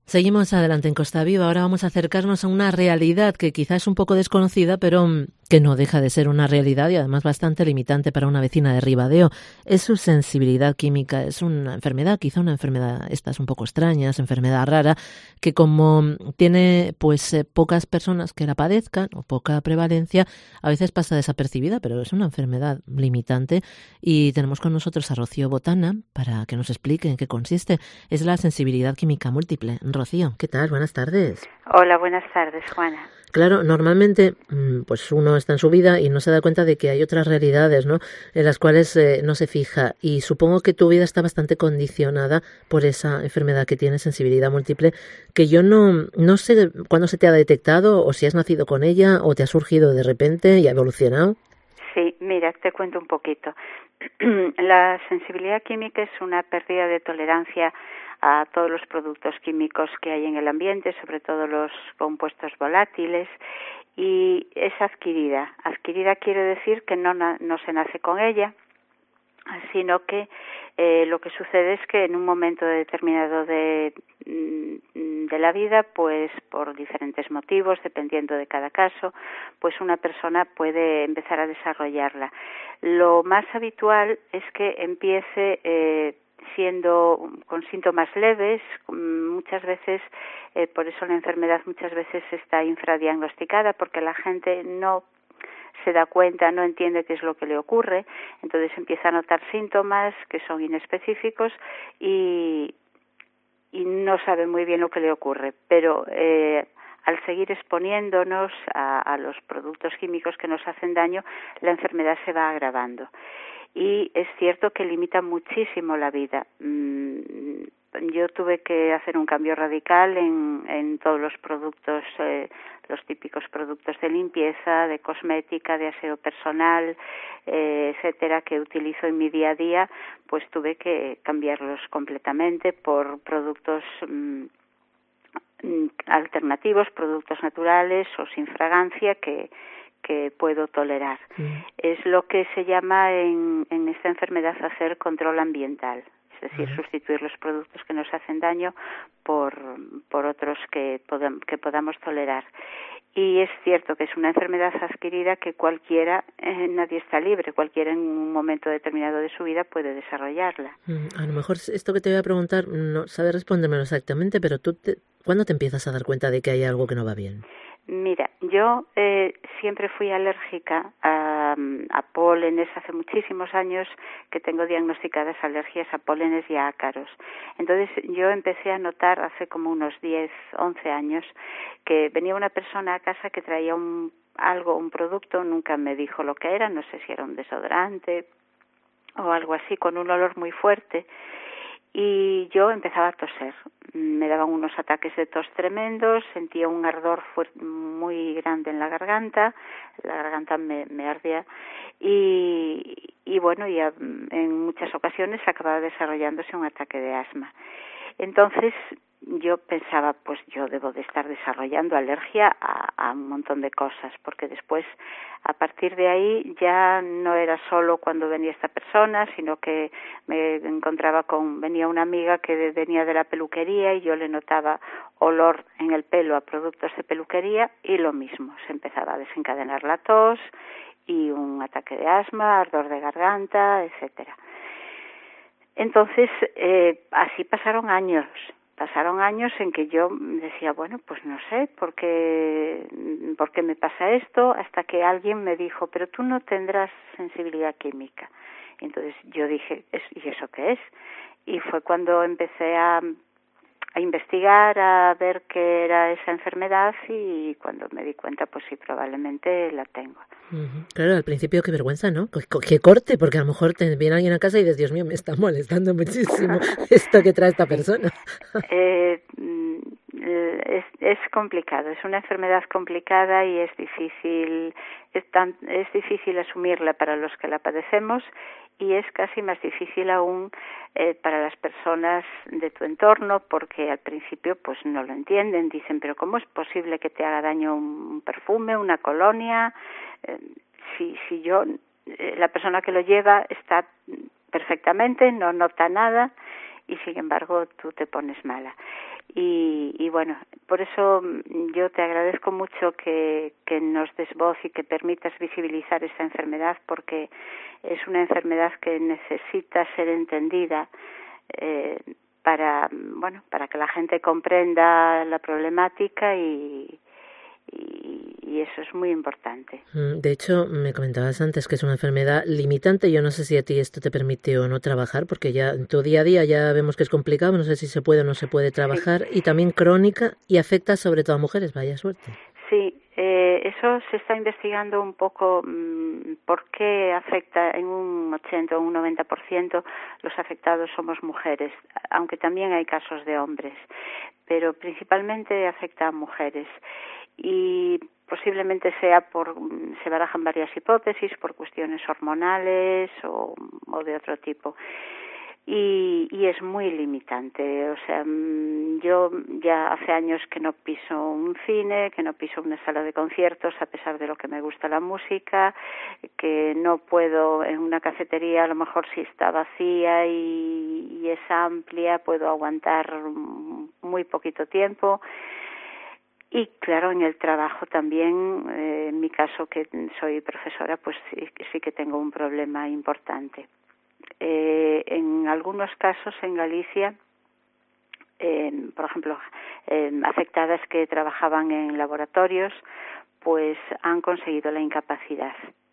Seguimos adelante en Costa Viva. Ahora vamos a acercarnos a una realidad que quizás es un poco desconocida, pero que no deja de ser una realidad y además bastante limitante para una vecina de Ribadeo. Es su sensibilidad química. Es una enfermedad, quizá una enfermedad, estas un poco extrañas, enfermedad rara, que como tiene pocas personas que la padezcan o poca prevalencia, a veces pasa desapercibida, pero es una enfermedad limitante. Y tenemos con nosotros a Rocío Botana para que nos explique en qué consiste. Es la sensibilidad química múltiple. Rocío, ¿qué tal? Buenas tardes. Hola, buenas tardes, Juana. Claro, normalmente pues uno está en su vida y no se da cuenta de que hay otras realidades, ¿no?, en las cuales no se fija. Y supongo que tu vida está bastante condicionada por esa enfermedad que tienes, sensibilidad múltiple, que yo no sé cuándo se te ha detectado o si has nacido con ella o te ha surgido de repente y ha evolucionado. Sí, mira, te cuento un poquito. La sensibilidad química es una pérdida de tolerancia a todos los productos químicos que hay en el ambiente, sobre todo los compuestos volátiles, y es adquirida. Adquirida quiere decir que no se nace con ella, sino que lo que sucede es que en un momento determinado de la vida, pues por diferentes motivos, dependiendo de cada caso, pues una persona puede empezar a desarrollarla. Lo más habitual es que empiece siendo con síntomas leves, muchas veces, por eso la enfermedad muchas veces está infradiagnosticada, porque la gente no se da cuenta, no entiende qué es lo que le ocurre, entonces empieza a notar síntomas que son inespecíficos y no sabe muy bien lo que le ocurre, pero al seguir exponiéndonos a los productos químicos que nos hacen daño, la enfermedad se va agravando. Y es cierto que limita muchísimo la vida. Yo tuve que hacer un cambio radical en todos los productos, los típicos productos de limpieza, de cosmética, de aseo personal, etcétera, que utilizo en mi día a día, pues tuve que cambiarlos completamente por productos alternativos, productos naturales o sin fragancia que puedo tolerar. Es lo que se llama en esta enfermedad hacer control ambiental, es decir, sustituir los productos que nos hacen daño por otros que podamos tolerar. Y es cierto que es una enfermedad adquirida que cualquiera, nadie está libre, cualquiera en un momento determinado de su vida puede desarrollarla. A lo mejor esto que te voy a preguntar no sabes respondérmelo exactamente, pero ¿cuándo te empiezas a dar cuenta de que hay algo que no va bien? Mira, yo siempre fui alérgica a pólenes. Hace muchísimos años que tengo diagnosticadas alergias a pólenes y a ácaros. Entonces yo empecé a notar hace como unos 10, 11 años que venía una persona a casa que traía un producto, nunca me dijo lo que era, no sé si era un desodorante o algo así, con un olor muy fuerte. Y yo empezaba a toser, me daban unos ataques de tos tremendos, sentía un ardor muy grande en la garganta me ardía y bueno, ya en muchas ocasiones acababa desarrollándose un ataque de asma. Entonces yo pensaba, pues yo debo de estar desarrollando alergia a un montón de cosas, porque después, a partir de ahí, ya no era solo cuando venía esta persona, sino que me encontraba venía una amiga que venía de la peluquería y yo le notaba olor en el pelo a productos de peluquería y lo mismo, se empezaba a desencadenar la tos y un ataque de asma, ardor de garganta, etcétera. Entonces, así pasaron años en que yo decía, bueno, pues no sé por qué me pasa esto, hasta que alguien me dijo, pero tú no tendrás sensibilidad química. Y entonces yo dije, ¿y eso qué es? Y fue cuando empecé a investigar, a ver qué era esa enfermedad y cuando me di cuenta, pues sí, probablemente la tengo. Claro, al principio qué vergüenza, ¿no? Que corte, porque a lo mejor te viene alguien a casa y dices, Dios mío, me está molestando muchísimo esto que trae esta persona. Es complicado, es una enfermedad complicada y es difícil asumirla para los que la padecemos y es casi más difícil aún para las personas de tu entorno, porque al principio pues no lo entienden, dicen, pero ¿cómo es posible que te haga daño un perfume, una colonia? Si yo, la persona que lo lleva está perfectamente, no nota nada y sin embargo tú te pones mala. Y bueno, por eso yo te agradezco mucho que nos des voz y que permitas visibilizar esta enfermedad, porque es una enfermedad que necesita ser entendida para que la gente comprenda la problemática y eso es muy importante. De hecho, me comentabas antes que es una enfermedad limitante. Yo no sé si a ti esto te permite o no trabajar, porque ya en tu día a día ya vemos que es complicado, no sé si se puede o no se puede trabajar, sí. Y también crónica y afecta sobre todo a mujeres, vaya suerte. Sí, eso se está investigando un poco por qué afecta en un 80 o un 90% los afectados somos mujeres, aunque también hay casos de hombres, pero principalmente afecta a mujeres. Y posiblemente se barajan varias hipótesis por cuestiones hormonales o de otro tipo. Y es muy limitante, o sea, yo ya hace años que no piso un cine, que no piso una sala de conciertos a pesar de lo que me gusta la música, que no puedo en una cafetería, a lo mejor si está vacía y es amplia, puedo aguantar muy poquito tiempo. Y claro, en el trabajo también, en mi caso que soy profesora, pues sí que tengo un problema importante. En algunos casos en Galicia, por ejemplo, afectadas que trabajaban en laboratorios, pues han conseguido la incapacidad.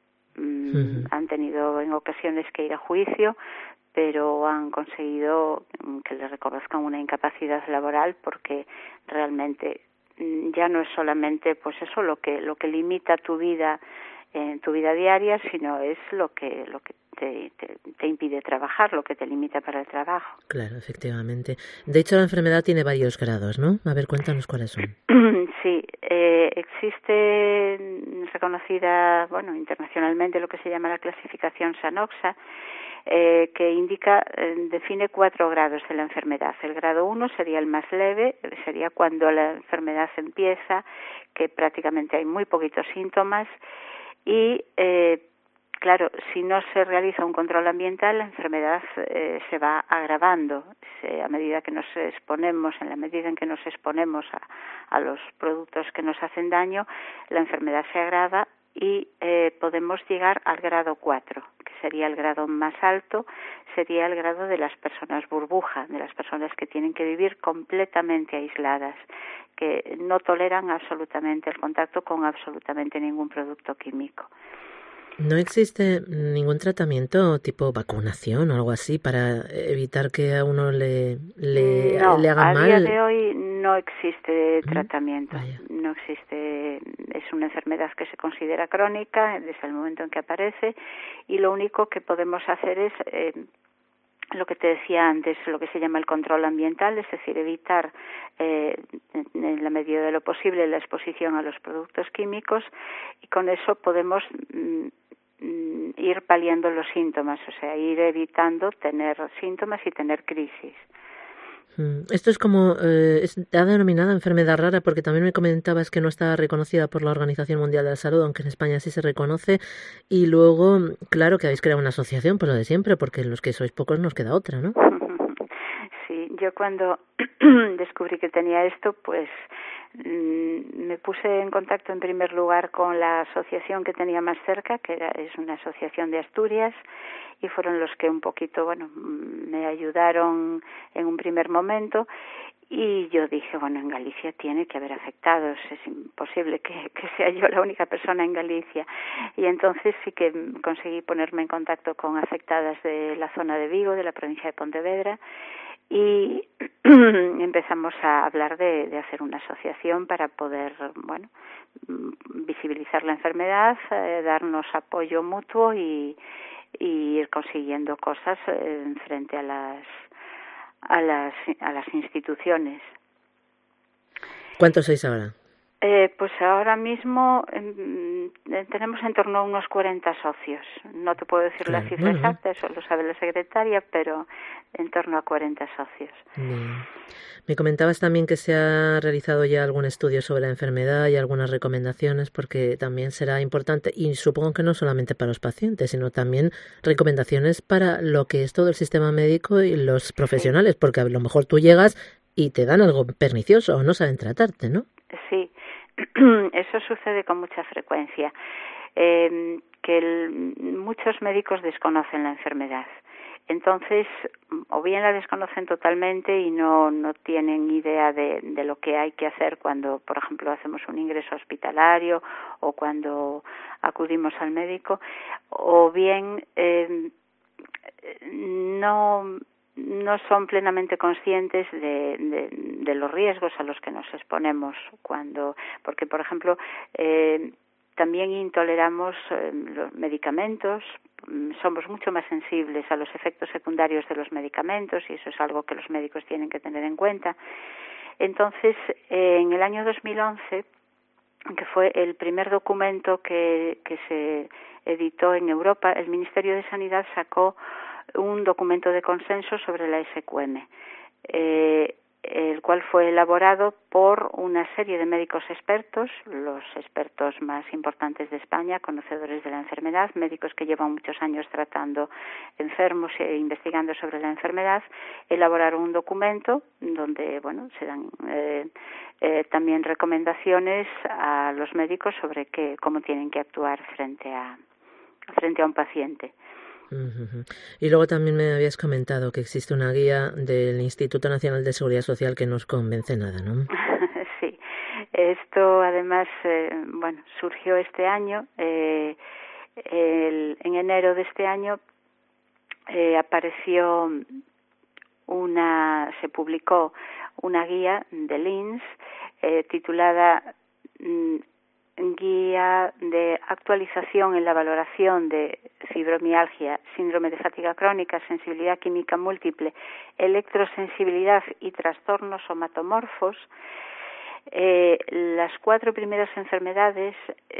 Han tenido en ocasiones que ir a juicio, pero han conseguido que les reconozcan una incapacidad laboral porque realmente ya no es solamente pues eso lo que limita tu vida en tu vida diaria, sino es lo que te impide trabajar, lo que te limita para el trabajo. Claro, efectivamente. De hecho, la enfermedad tiene varios grados, ¿no? A ver, cuéntanos cuáles son. Sí, existe reconocida, internacionalmente lo que se llama la clasificación SANOXA, que define 4 grados de la enfermedad. El grado 1 sería el más leve, sería cuando la enfermedad empieza, que prácticamente hay muy poquitos síntomas y, claro, si no se realiza un control ambiental, la enfermedad se va agravando. A medida que nos exponemos, en la medida en que nos exponemos a los productos que nos hacen daño, la enfermedad se agrava y podemos llegar al grado 4, que sería el grado más alto, sería el grado de las personas burbuja, de las personas que tienen que vivir completamente aisladas, que no toleran absolutamente el contacto con absolutamente ningún producto químico. ¿No existe ningún tratamiento tipo vacunación o algo así para evitar que a uno le haga mal? A día de hoy no existe tratamiento. No existe. Es una enfermedad que se considera crónica desde el momento en que aparece y lo único que podemos hacer es lo que te decía antes, lo que se llama el control ambiental, es decir, evitar en la medida de lo posible la exposición a los productos químicos y con eso podemos ir paliando los síntomas, o sea, ir evitando tener síntomas y tener crisis. Esto es como, está denominada enfermedad rara porque también me comentabas que no está reconocida por la Organización Mundial de la Salud, aunque en España sí se reconoce, y luego, claro que habéis creado una asociación, pues lo de siempre, porque los que sois pocos nos queda otra, ¿no? Sí, yo cuando descubrí que tenía esto, pues me puse en contacto en primer lugar con la asociación que tenía más cerca, es una asociación de Asturias, y fueron los que un poquito, me ayudaron en un primer momento y yo dije, en Galicia tiene que haber afectados, es imposible que sea yo la única persona en Galicia. Y entonces sí que conseguí ponerme en contacto con afectadas de la zona de Vigo, de la provincia de Pontevedra, y empezamos a hablar de hacer una asociación para poder, visibilizar la enfermedad, darnos apoyo mutuo y ir consiguiendo cosas frente a las instituciones. ¿Cuántos sois ahora? Pues ahora mismo tenemos en torno a unos 40 socios. No te puedo decir la cifra exacta, eso lo sabe la secretaria, pero en torno a 40 socios. Bien. Me comentabas también que se ha realizado ya algún estudio sobre la enfermedad y algunas recomendaciones, porque también será importante, y supongo que no solamente para los pacientes, sino también recomendaciones para lo que es todo el sistema médico y los profesionales, porque a lo mejor tú llegas y te dan algo pernicioso o no saben tratarte, ¿no? Sí, eso sucede con mucha frecuencia, muchos médicos desconocen la enfermedad. Entonces, o bien la desconocen totalmente y no tienen idea de lo que hay que hacer cuando, por ejemplo, hacemos un ingreso hospitalario o cuando acudimos al médico, o bien no son plenamente conscientes de los riesgos a los que nos exponemos porque, por ejemplo, también intoleramos los medicamentos, somos mucho más sensibles a los efectos secundarios de los medicamentos y eso es algo que los médicos tienen que tener en cuenta. Entonces, en el año 2011, que fue el primer documento que se editó en Europa, el Ministerio de Sanidad sacó un documento de consenso sobre la SQM, el cual fue elaborado por una serie de médicos expertos, los expertos más importantes de España, conocedores de la enfermedad, médicos que llevan muchos años tratando enfermos e investigando sobre la enfermedad. Elaboraron un documento donde, se dan también recomendaciones a los médicos sobre cómo tienen que actuar frente a un paciente. Y luego también me habías comentado que existe una guía del Instituto Nacional de Seguridad Social que no os convence nada, ¿no? Sí, esto además, surgió este año. En enero de este año se publicó una guía del INS titulada Guía de actualización en la valoración de fibromialgia, síndrome de fatiga crónica, sensibilidad química múltiple, electrosensibilidad y trastornos somatomorfos. Las 4 primeras enfermedades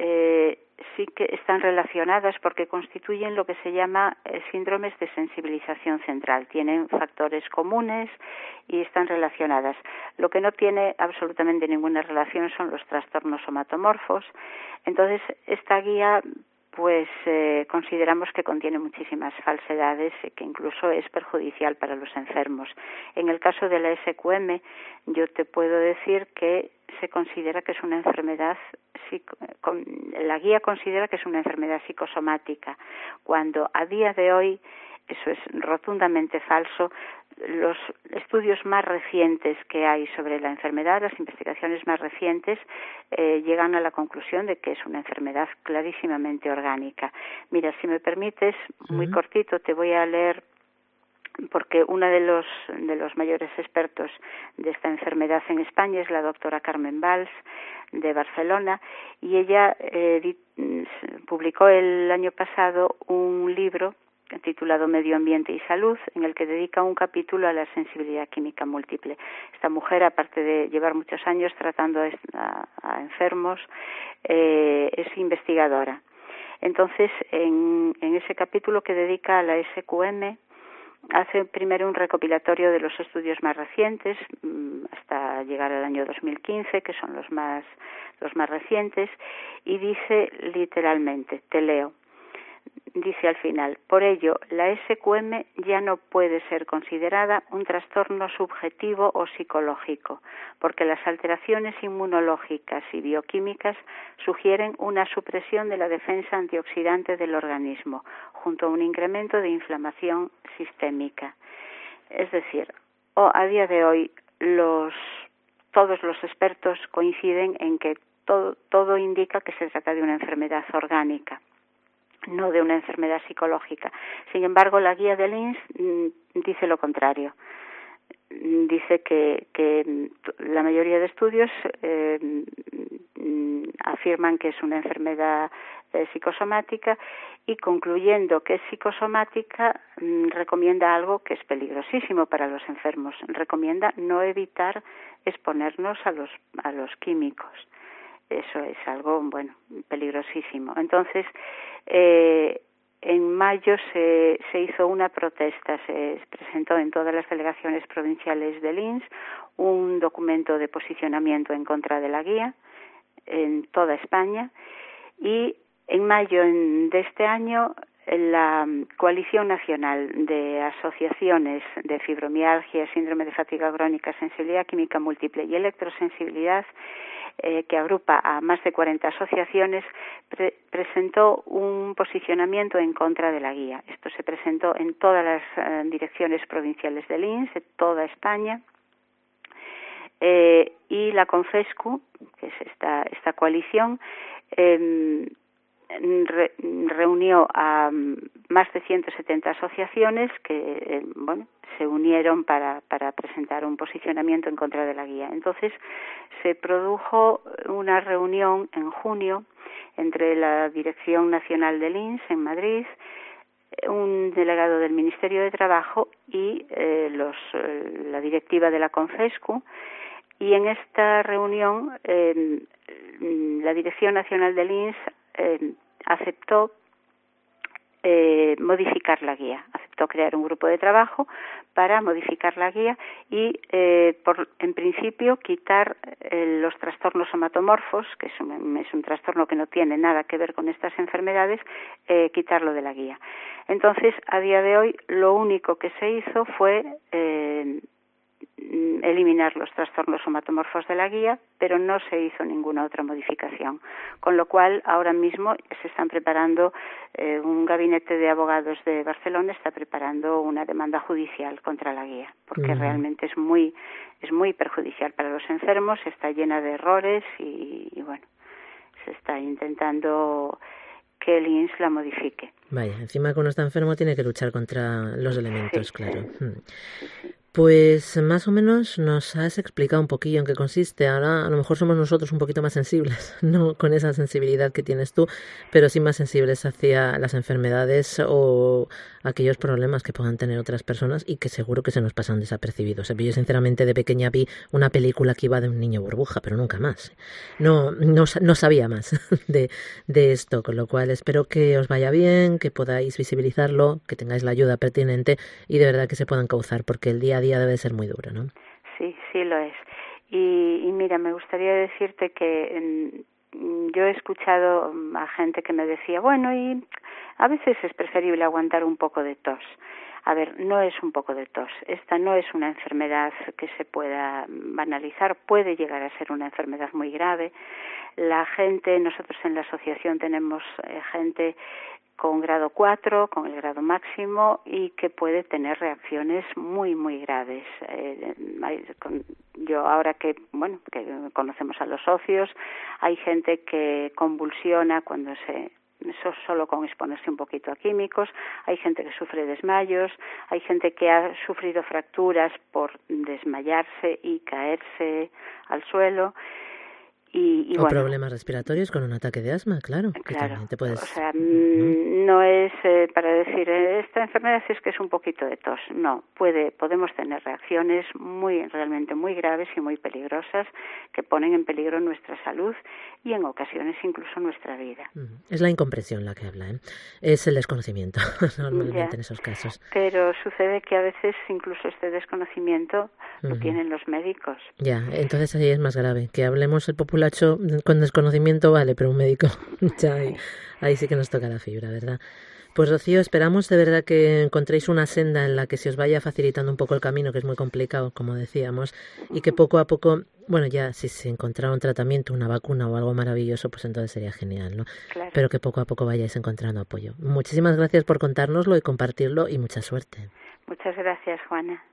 sí que están relacionadas porque constituyen lo que se llama síndromes de sensibilización central. Tienen factores comunes y están relacionadas. Lo que no tiene absolutamente ninguna relación son los trastornos somatomorfos. Entonces, esta guía consideramos que contiene muchísimas falsedades y que incluso es perjudicial para los enfermos. En el caso de la SQM, yo te puedo decir que se considera que es una enfermedad, la guía considera que es una enfermedad psicosomática, cuando a día de hoy eso es rotundamente falso. Los estudios más recientes que hay sobre la enfermedad, las investigaciones más recientes, llegan a la conclusión de que es una enfermedad clarísimamente orgánica. Mira, si me permites, muy cortito, te voy a leer, porque una de los mayores expertos de esta enfermedad en España es la doctora Carmen Valls, de Barcelona, y ella publicó el año pasado un libro titulado Medio Ambiente y Salud, en el que dedica un capítulo a la sensibilidad química múltiple. Esta mujer, aparte de llevar muchos años tratando a enfermos, es investigadora. Entonces, en ese capítulo que dedica a la SQM, hace primero un recopilatorio de los estudios más recientes, hasta llegar al año 2015, que son los más recientes, y dice literalmente, te leo, dice al final: por ello, la SQM ya no puede ser considerada un trastorno subjetivo o psicológico, porque las alteraciones inmunológicas y bioquímicas sugieren una supresión de la defensa antioxidante del organismo, junto a un incremento de inflamación sistémica. Es decir, a día de hoy todos los expertos coinciden en que todo indica que se trata de una enfermedad orgánica, no de una enfermedad psicológica. Sin embargo, la guía del INS dice lo contrario. Dice que la mayoría de estudios afirman que es una enfermedad psicosomática, y concluyendo que es psicosomática, recomienda algo que es peligrosísimo para los enfermos. Recomienda no evitar exponernos a los químicos. Eso es algo, peligrosísimo. Entonces, en mayo se hizo una protesta, se presentó en todas las delegaciones provinciales del INS un documento de posicionamiento en contra de la guía en toda España, y en mayo de este año la Coalición Nacional de Asociaciones de Fibromialgia, Síndrome de Fatiga Crónica, Sensibilidad Química Múltiple y Electrosensibilidad, que agrupa a más de 40 asociaciones, presentó un posicionamiento en contra de la guía. Esto se presentó en todas las direcciones provinciales del INS, de toda España, y la CONFESCU, que es esta coalición, reunió a más de 170 asociaciones que se unieron para presentar un posicionamiento en contra de la guía. Entonces se produjo una reunión en junio entre la Dirección Nacional del INS en Madrid, un delegado del Ministerio de Trabajo y la directiva de la CONFESCU, y en esta reunión la Dirección Nacional del INS aceptó modificar la guía, aceptó crear un grupo de trabajo para modificar la guía y, en principio, quitar los trastornos somatomorfos, que es un trastorno que no tiene nada que ver con estas enfermedades, quitarlo de la guía. Entonces, a día de hoy, lo único que se hizo fue eliminar los trastornos somatomorfos de la guía, pero no se hizo ninguna otra modificación, con lo cual ahora mismo se están preparando, un gabinete de abogados de Barcelona está preparando una demanda judicial contra la guía, porque realmente es muy perjudicial para los enfermos, está llena de errores y bueno, se está intentando que el INS la modifique. Vaya, encima que uno está enfermo tiene que luchar contra los elementos, sí, claro. Sí. Pues más o menos nos has explicado un poquillo en qué consiste. Ahora a lo mejor somos nosotros un poquito más sensibles, no con esa sensibilidad que tienes tú, pero sí más sensibles hacia las enfermedades o aquellos problemas que puedan tener otras personas y que seguro que se nos pasan desapercibidos. Yo sinceramente de pequeña vi una película que iba de un niño burbuja, pero nunca más. No sabía más de esto, con lo cual espero que os vaya bien, que podáis visibilizarlo, que tengáis la ayuda pertinente y de verdad que se puedan causar, porque el día a día debe ser muy duro, ¿no? Sí, sí lo es. Y mira, me gustaría decirte que yo he escuchado a gente que me decía, bueno, y a veces es preferible aguantar un poco de tos. A ver, no es un poco de tos. Esta no es una enfermedad que se pueda banalizar, puede llegar a ser una enfermedad muy grave. La gente, nosotros en la asociación tenemos gente con grado 4, con el grado máximo, y que puede tener reacciones muy, muy graves. Yo ahora que conocemos a los socios, hay gente que convulsiona cuando eso solo con exponerse un poquito a químicos, hay gente que sufre desmayos, hay gente que ha sufrido fracturas por desmayarse y caerse al suelo. O problemas respiratorios con un ataque de asma, claro. Que también te puedes... O sea, no es para decir esta enfermedad es que es un poquito de tos. No, podemos tener reacciones realmente muy graves y muy peligrosas que ponen en peligro nuestra salud y en ocasiones incluso nuestra vida. Es la incomprensión la que habla, ¿eh? Es el desconocimiento normalmente en esos casos. Pero sucede que a veces incluso este desconocimiento lo tienen los médicos. Ya, entonces ahí es más grave. Que hablemos el populacho con desconocimiento, vale, pero un médico, ya ahí sí que nos toca la fibra, ¿verdad? Pues Rocío, esperamos de verdad que encontréis una senda en la que se os vaya facilitando un poco el camino, que es muy complicado, como decíamos, y que poco a poco, bueno, ya si se encontrara un tratamiento, una vacuna o algo maravilloso, pues entonces sería genial, ¿no? Claro. Pero que poco a poco vayáis encontrando apoyo. Muchísimas gracias por contárnoslo y compartirlo y mucha suerte. Muchas gracias, Juana.